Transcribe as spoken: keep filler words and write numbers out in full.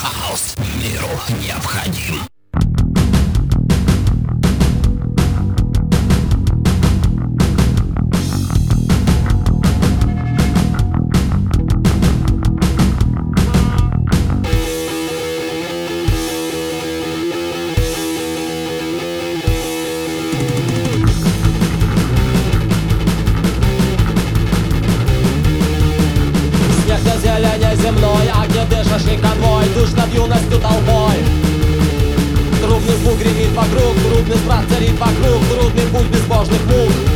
Хаос миру необходим. Зелени земной, огнем дышащий конвой, душ над юностью толпой. Трубный звук гремит вокруг, трудный страх царит вокруг, трудный путь безбожных мук.